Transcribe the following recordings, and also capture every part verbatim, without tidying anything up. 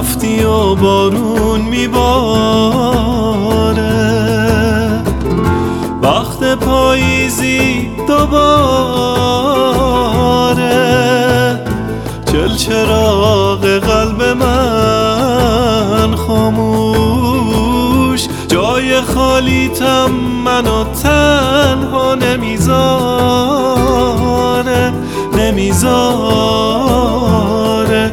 رفتی و بارون میباره، وقت پاییزی دوباره. چل چراغ قلب من خاموش، جای خالیتم منو تنها نمیذاره، نمیذاره،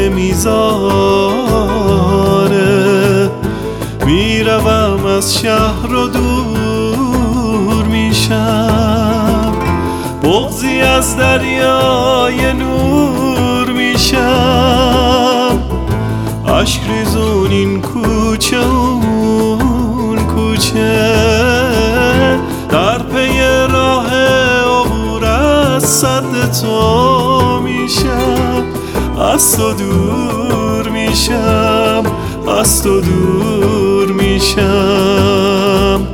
نمیذاره. میروم از شهر و دور میشم، بغضی از دریای نور میشم. عشق ریزون این کوچه اون کوچه، در پی راه عبور از صد تو میشم. از تو دور میشم، از تو دور میشم.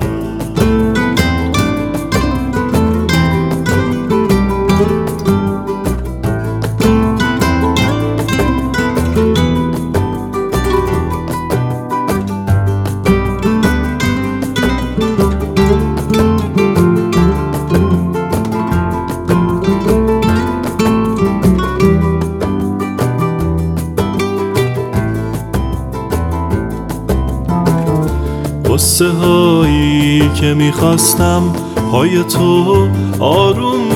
قصه هایی که میخواستم پای تو آروم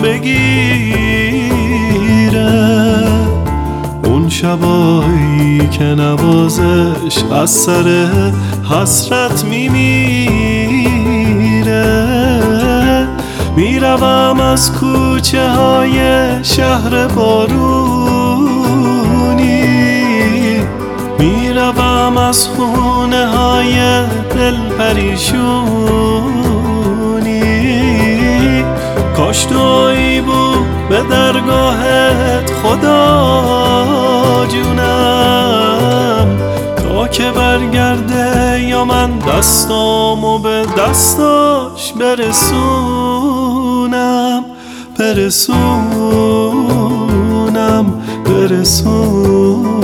بگیره، اون شبایی که نوازش از سر حسرت میمیره. میروم از کوچه های شهر بارونی، میروم از خونه های دل پریشونی. کاش تویی بود به درگاهت خدا جونم، تا که برگرده یا من دستامو به دستاش برسونم، برسونم، برسونم.